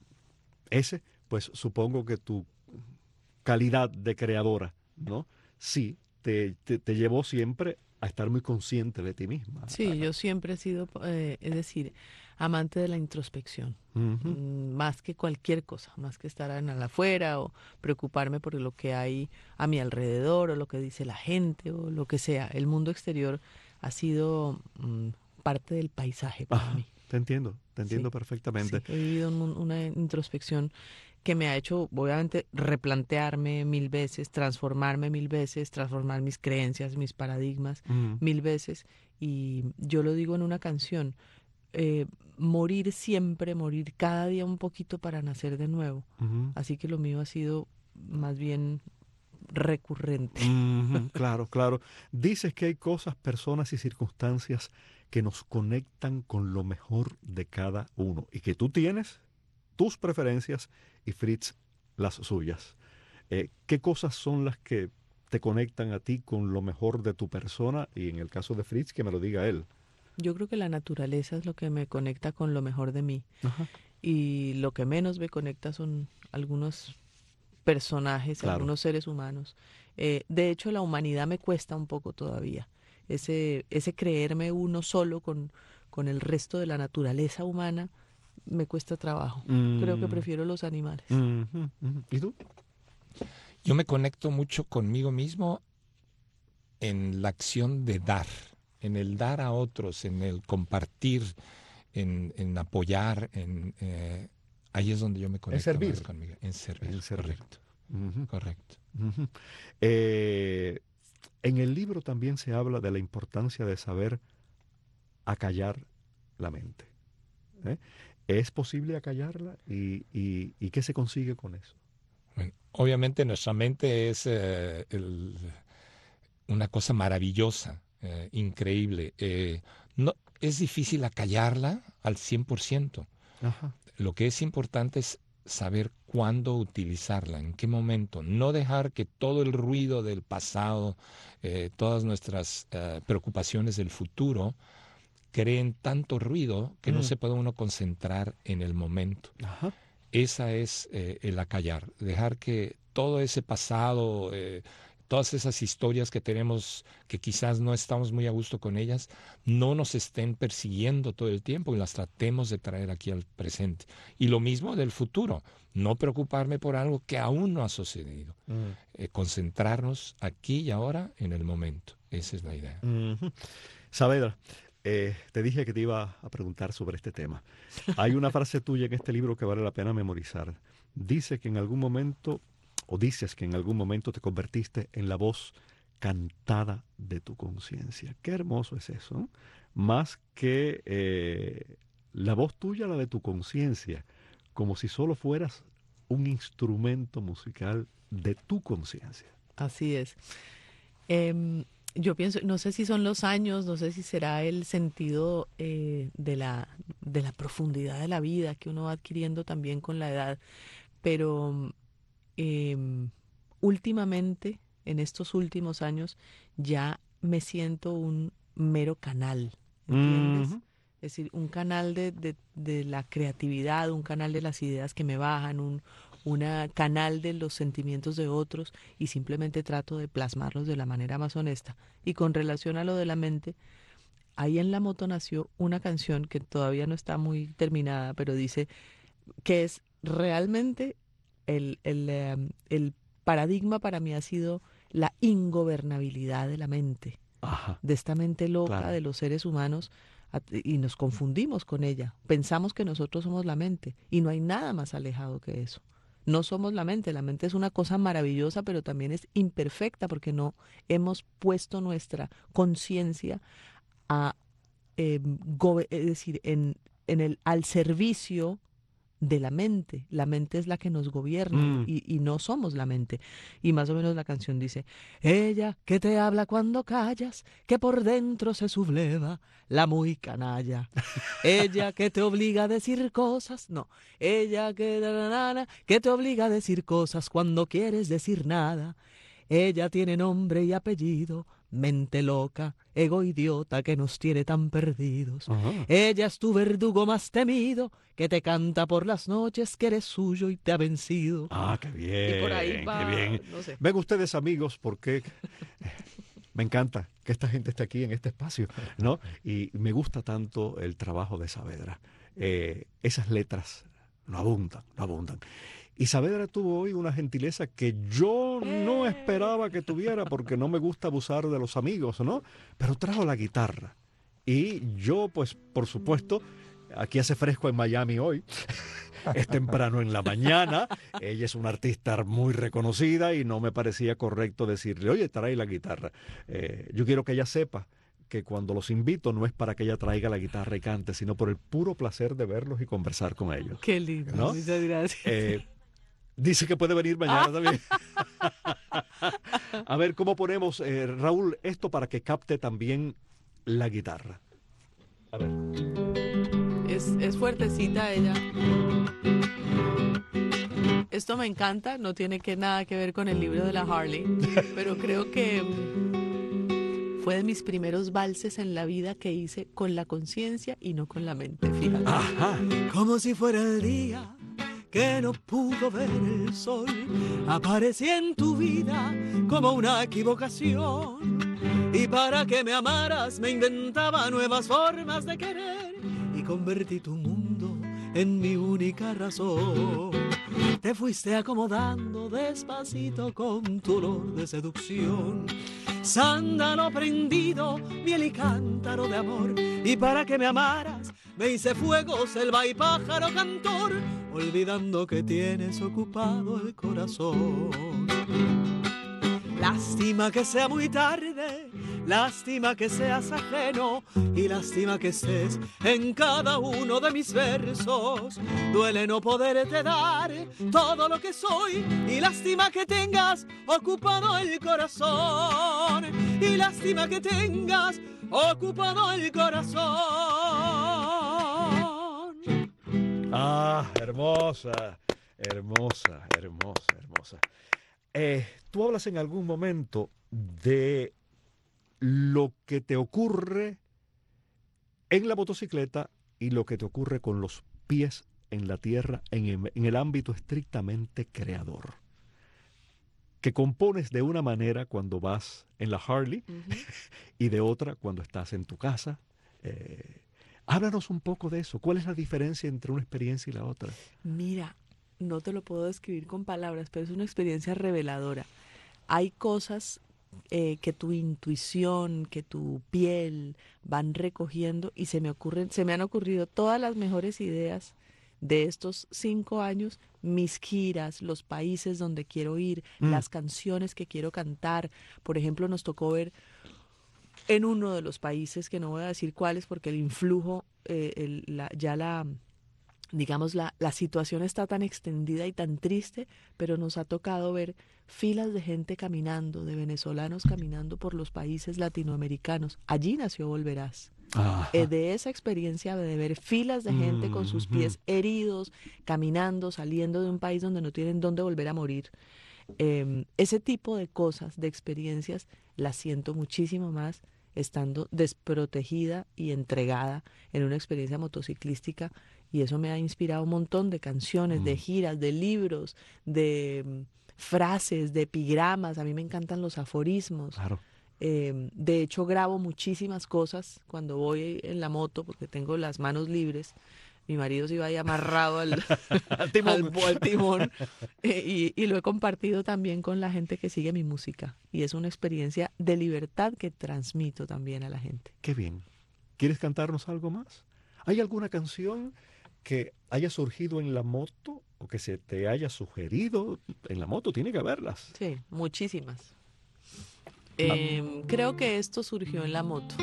ese, pues supongo que tu calidad de creadora, ¿no? Sí. Te, te, te llevó siempre a estar muy consciente de ti misma. Sí, yo siempre he sido, eh, es decir, amante de la introspección, uh-huh. más que cualquier cosa, más que estar en la afuera o preocuparme por lo que hay a mi alrededor o lo que dice la gente o lo que sea. El mundo exterior ha sido um, parte del paisaje para Ajá, mí. Te entiendo, te entiendo sí, perfectamente. Sí, he vivido un, una introspección que me ha hecho, obviamente, replantearme mil veces, transformarme mil veces, transformar mis creencias, mis paradigmas uh-huh. mil veces. Y yo lo digo en una canción, eh, morir siempre, morir cada día un poquito para nacer de nuevo. Uh-huh. Así que lo mío ha sido más bien recurrente. Uh-huh. Claro, claro. Dices que hay cosas, personas y circunstancias que nos conectan con lo mejor de cada uno y que tú tienes tus preferencias y Fritz las suyas. Eh, ¿Qué cosas son las que te conectan a ti con lo mejor de tu persona? Y en el caso de Fritz, que me lo diga él. Yo creo que la naturaleza es lo que me conecta con lo mejor de mí. Ajá. Y lo que menos me conecta son algunos personajes, claro. algunos seres humanos. Eh, de hecho, la humanidad me cuesta un poco todavía. Ese, ese creerme uno solo con, con el resto de la naturaleza humana me cuesta trabajo. Mm. Creo que prefiero los animales. Mm-hmm. ¿Y tú? Yo me conecto mucho conmigo mismo en la acción de dar, en el dar a otros, en el compartir, en, en apoyar, en eh, ahí es donde yo me conecto. En servir. Conmigo, en servir. En servir. Correcto. Uh-huh. Correcto. Uh-huh. Eh, en el libro también se habla de la importancia de saber acallar la mente. ¿Eh? ¿Es posible acallarla? ¿Y, y, y qué se consigue con eso? Bueno, obviamente nuestra mente es eh, el, una cosa maravillosa, eh, increíble. Eh, no, es difícil acallarla al cien por ciento. Ajá. Lo que es importante es saber cuándo utilizarla, en qué momento. No dejar que todo el ruido del pasado, eh, todas nuestras eh, preocupaciones del futuro, creen tanto ruido que mm. no se puede uno concentrar en el momento. Ajá. Esa es eh, el acallar, dejar que todo ese pasado, eh, todas esas historias que tenemos, que quizás no estamos muy a gusto con ellas, no nos estén persiguiendo todo el tiempo y las tratemos de traer aquí al presente. Y lo mismo del futuro, no preocuparme por algo que aún no ha sucedido. Mm. Eh, concentrarnos aquí y ahora en el momento. Esa es la idea. Mm-hmm. Saavedra, Eh, te dije que te iba a preguntar sobre este tema. Hay una frase tuya en este libro que vale la pena memorizar. Dice que en algún momento, o dices que en algún momento te convertiste en la voz cantada de tu conciencia. Qué hermoso es eso, ¿no? Más que eh, la voz tuya, la de tu conciencia, como si solo fueras un instrumento musical de tu conciencia. Así es. Eh, Yo pienso, no sé si son los años, no sé si será el sentido eh, de la, de la profundidad de la vida que uno va adquiriendo también con la edad, pero eh, últimamente, en estos últimos años, ya me siento un mero canal, ¿entiendes? Uh-huh. Es decir, un canal de, de, de la creatividad, un canal de las ideas que me bajan, un un canal de los sentimientos de otros, y simplemente trato de plasmarlos de la manera más honesta. Y con relación a lo de la mente, ahí en la moto nació una canción que todavía no está muy terminada, pero dice que es realmente el, el, um, el paradigma para mí ha sido la ingobernabilidad de la mente. Ajá. De esta mente loca, claro, de los seres humanos, y nos confundimos con ella. Pensamos que nosotros somos la mente, y no hay nada más alejado que eso. No somos la mente, la mente es una cosa maravillosa, pero también es imperfecta porque no hemos puesto nuestra conciencia a, eh, go- es decir, en, en el, al servicio de la mente. La mente es la que nos gobierna mm. y, y no somos la mente. Y más o menos la canción dice: ella que te habla cuando callas, que por dentro se subleva la muy canalla. Ella que te obliga a decir cosas, no, ella que, que te obliga a decir cosas cuando quieres decir nada. Ella tiene nombre y apellido, mente loca, ego idiota que nos tiene tan perdidos. Ajá. Ella es tu verdugo más temido, que te canta por las noches que eres suyo y te ha vencido. Ah, qué bien. Y por ahí va, qué bien. No sé. Ven ustedes, amigos, porque me encanta que esta gente esté aquí en este espacio, ¿no? Y me gusta tanto el trabajo de Saavedra. Eh, esas letras no abundan, no abundan. Y Saavedra tuvo hoy una gentileza que yo no esperaba que tuviera, porque no me gusta abusar de los amigos, ¿no? Pero trajo la guitarra. Y yo, pues, por supuesto, aquí hace fresco en Miami hoy. Es temprano en la mañana. Ella es una artista muy reconocida y no me parecía correcto decirle: oye, trae la guitarra. Eh, yo quiero que ella sepa que cuando los invito no es para que ella traiga la guitarra y cante, sino por el puro placer de verlos y conversar con ellos. Qué lindo, ¿no? Muchas gracias. Eh, Dice que puede venir mañana también. A ver, ¿cómo ponemos, eh, Raúl, esto para que capte también la guitarra? A ver. Es, es fuertecita ella. Esto me encanta, no tiene que nada que ver con el libro de la Harley, pero creo que fue de mis primeros valses en la vida que hice con la conciencia y no con la mente, fíjate. Ajá. Como si fuera el día que no pudo ver el sol, aparecí en tu vida como una equivocación, y para que me amaras me inventaba nuevas formas de querer, y convertí tu mundo en mi única razón. Te fuiste acomodando despacito con tu olor de seducción, sándalo prendido, miel y cántaro de amor, Y para que me amaras, me hice fuego, selva y pájaro cantor, olvidando que tienes ocupado el corazón. Lástima que sea muy tarde, lástima que seas ajeno y lástima que estés en cada uno de mis versos. Duele no poderte dar todo lo que soy y lástima que tengas ocupado el corazón. Y lástima que tengas ocupado el corazón. Ah, hermosa, hermosa, hermosa, hermosa. Eh, tú hablas en algún momento de lo que te ocurre en la motocicleta y lo que te ocurre con los pies en la tierra en el, en el ámbito estrictamente creador. Que compones de una manera cuando vas en la Harley uh-huh. y de otra cuando estás en tu casa. Eh, háblanos un poco de eso. ¿Cuál es la diferencia entre una experiencia y la otra? Mira, no te lo puedo describir con palabras, pero es una experiencia reveladora. Hay cosas eh, que tu intuición, que tu piel van recogiendo y se me ocurren, se me han ocurrido todas las mejores ideas de estos cinco años, mis giras, los países donde quiero ir, mm. las canciones que quiero cantar. Por ejemplo, nos tocó ver en uno de los países, que no voy a decir cuáles porque el influjo, eh, el, la, ya la... digamos, la, la situación está tan extendida y tan triste, pero nos ha tocado ver filas de gente caminando, de venezolanos caminando por los países latinoamericanos. Allí nació Volverás. Eh, de esa experiencia de ver filas de gente mm, con sus pies mm. heridos, caminando, saliendo de un país donde no tienen dónde volver a morir. Eh, ese tipo de cosas, de experiencias, las siento muchísimo más estando desprotegida y entregada en una experiencia motociclística. Y eso me ha inspirado un montón de canciones, mm. de giras, de libros, de um, frases, de epigramas. A mí me encantan los aforismos. Claro. Eh, de hecho, grabo muchísimas cosas cuando voy en la moto porque tengo las manos libres. Mi marido se iba ahí amarrado al, al timón, al, al timón eh, y, y lo he compartido también con la gente que sigue mi música. Y es una experiencia de libertad que transmito también a la gente. Qué bien. ¿Quieres cantarnos algo más? ¿Hay alguna canción que haya surgido en la moto o que se te haya sugerido en la moto? Tiene que haberlas. Sí, muchísimas. Eh, creo que esto surgió en la moto.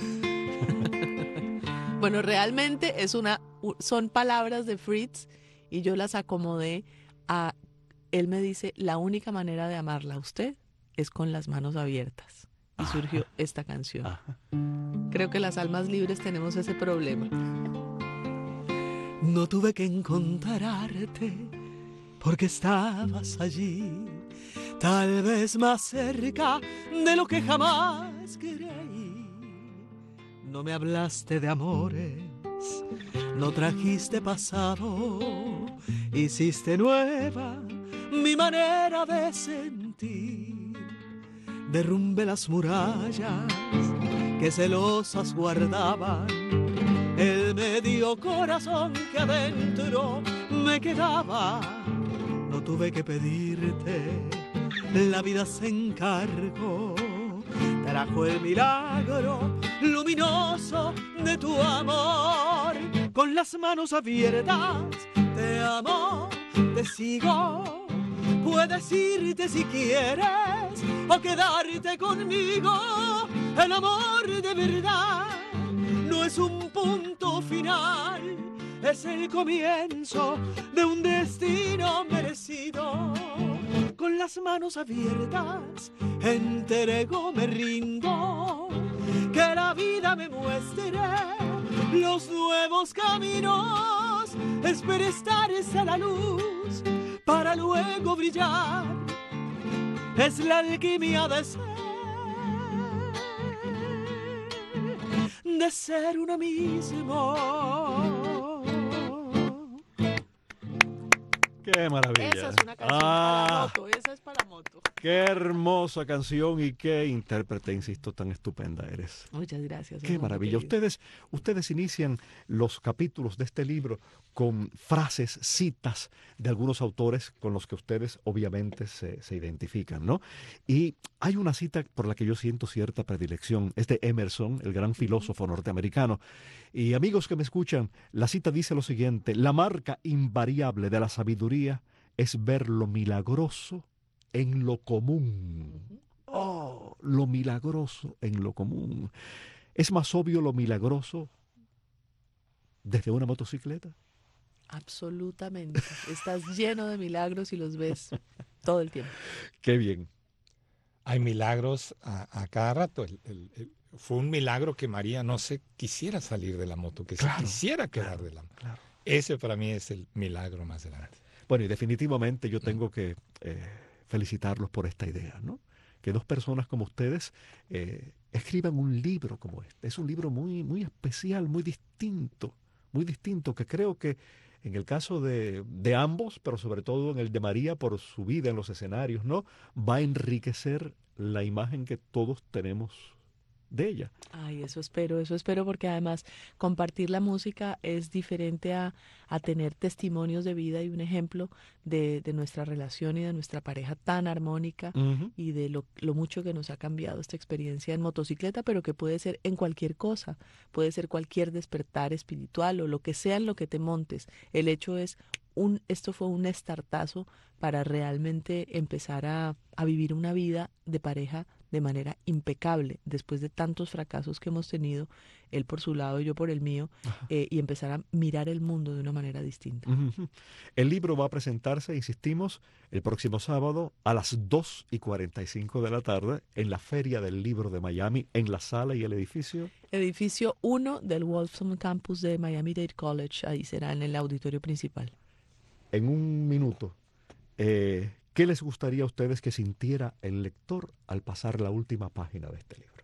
Bueno, realmente es una, son palabras de Fritz y yo las acomodé a, él me dice, la única manera de amarla a usted es con las manos abiertas. Y surgió Ajá. esta canción. Ajá. Creo que las almas libres tenemos ese problema. No tuve que encontrarte porque estabas allí, tal vez más cerca de lo que jamás creí. No me hablaste de amores, no trajiste pasado, hiciste nueva mi manera de sentir. Derrumbe las murallas que celosas guardaban el medio corazón que adentro me quedaba. No tuve que pedirte, la vida se encargó, trajo el milagro luminoso de tu amor. Con las manos abiertas te amo, te sigo. Puedes irte si quieres o quedarte conmigo. El amor de verdad no es un punto final, es el comienzo de un destino merecido. Con las manos abiertas entrego, me rindo, que la vida me muestre los nuevos caminos. Espero estar a la luz para luego brillar. Es la alquimia de ser, de ser uno mismo. ¡Qué maravilla! Esa es una canción ah. para moto, esa es para moto. Qué hermosa canción y qué intérprete, insisto, tan estupenda eres. Muchas gracias. Qué maravilla. Ustedes, ustedes inician los capítulos de este libro con frases, citas de algunos autores con los que ustedes obviamente se, se identifican, ¿no? Y hay una cita por la que yo siento cierta predilección. Es de Emerson, el gran filósofo norteamericano. Y amigos que me escuchan, la cita dice lo siguiente: la marca invariable de la sabiduría es ver lo milagroso en lo común. Oh, lo milagroso en lo común. ¿Es más obvio lo milagroso desde una motocicleta? Absolutamente. Estás lleno de milagros y los ves todo el tiempo. Qué bien. Hay milagros a, a cada rato. El, el, el, fue un milagro que María no se quisiera salir de la moto, que claro, se quisiera quedar claro, de la moto. Claro. Ese para mí es el milagro más grande. Bueno, y definitivamente yo tengo que eh, felicitarlos por esta idea, ¿no? Que dos personas como ustedes eh, escriban un libro como este. Es un libro muy, muy especial, muy distinto, muy distinto, que creo que en el caso de, de ambos, pero sobre todo en el de María por su vida en los escenarios, ¿no? Va a enriquecer la imagen que todos tenemos de ella. Ay, eso espero, eso espero, porque además compartir la música es diferente a, a tener testimonios de vida y un ejemplo de, de nuestra relación y de nuestra pareja tan armónica, uh-huh, y de lo, lo mucho que nos ha cambiado esta experiencia en motocicleta, pero que puede ser en cualquier cosa, puede ser cualquier despertar espiritual o lo que sea en lo que te montes. El hecho es, un, esto fue un estartazo para realmente empezar a, a vivir una vida de pareja de manera impecable, después de tantos fracasos que hemos tenido, él por su lado y yo por el mío, eh, y empezar a mirar el mundo de una manera distinta. Uh-huh. El libro va a presentarse, insistimos, el próximo sábado a las dos y cuarenta y cinco de la tarde en la Feria del Libro de Miami, en la sala y el edificio. Edificio uno del Wolfson Campus de Miami-Dade College, ahí será en el auditorio principal. En un minuto, eh, ¿qué les gustaría a ustedes que sintiera el lector al pasar la última página de este libro?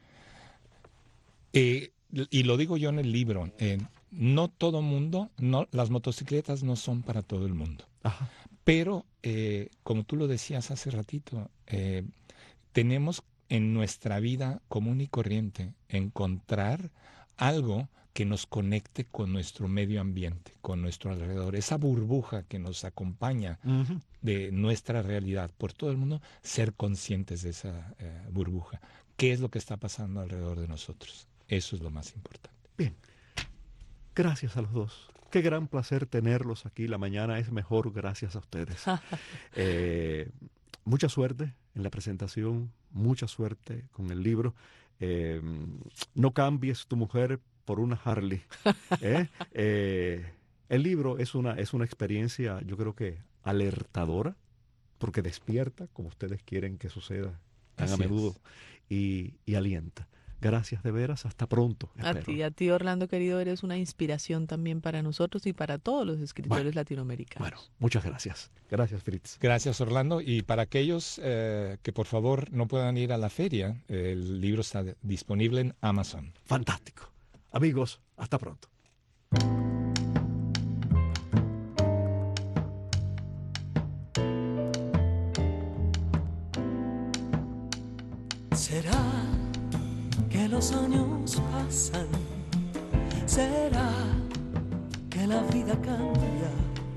Eh, y lo digo yo en el libro, eh, no todo mundo, no, las motocicletas no son para todo el mundo. Ajá. Pero, eh, como tú lo decías hace ratito, eh, tenemos en nuestra vida común y corriente encontrar algo que nos conecte con nuestro medio ambiente, con nuestro alrededor, esa burbuja que nos acompaña, uh-huh, de nuestra realidad por todo el mundo, ser conscientes de esa eh, burbuja. ¿Qué es lo que está pasando alrededor de nosotros? Eso es lo más importante. Bien, gracias a los dos. Qué gran placer tenerlos aquí. La mañana es mejor gracias a ustedes. eh, mucha suerte en la presentación, mucha suerte con el libro. Eh, no cambies tu mujer por una Harley. ¿eh? Eh, el libro es una, es una experiencia, yo creo que alertadora, porque despierta, como ustedes quieren que suceda tan Así a menudo, y, y alienta. Gracias de veras, hasta pronto. A espero. ti, a ti Orlando querido, eres una inspiración también para nosotros y para todos los escritores bueno, latinoamericanos. Bueno, muchas gracias. Gracias, Fritz. Gracias, Orlando. Y para aquellos eh, que por favor no puedan ir a la feria, el libro está disponible en Amazon. Fantástico. Amigos, hasta pronto. ¿Será que los años pasan? ¿Será que la vida cambia?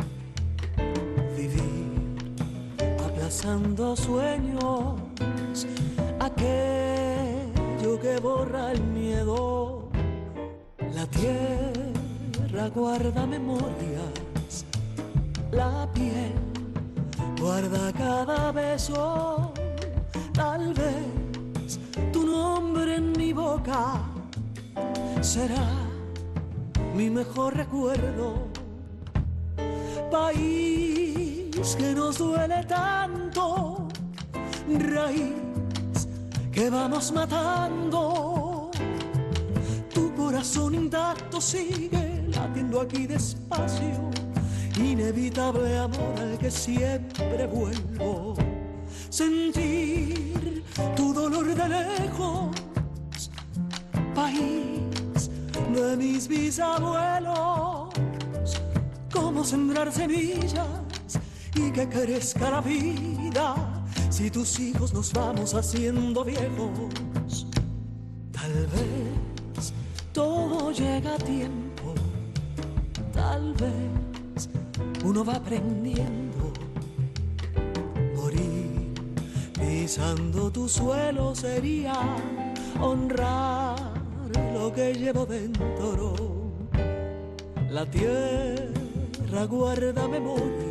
Vivir aplazando sueños, aquello que borra el miedo. La tierra guarda memorias, la piel guarda cada beso. Tal vez tu nombre en mi boca será mi mejor recuerdo. País que nos duele tanto, raíz que vamos matando. Tu corazón intacto sigue latiendo aquí despacio, inevitable amor al que siempre vuelvo. Sentir tu dolor de lejos, país de mis bisabuelos. Cómo sembrar semillas y que crezca la vida si tus hijos nos vamos haciendo viejos. Tal vez todo llega a tiempo, tal vez uno va aprendiendo. Morir pisando tu suelo sería honrar lo que llevo dentro. La tierra guarda memoria